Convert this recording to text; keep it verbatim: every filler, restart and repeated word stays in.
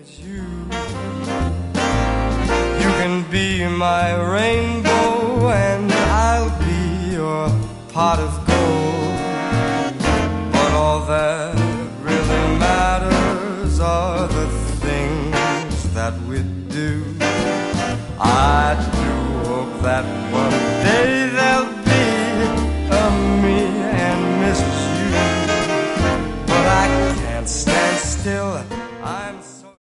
is you. You can be my rainbow and I'll be your pot of gold. But all that really matters are the things that we do. I do hope that one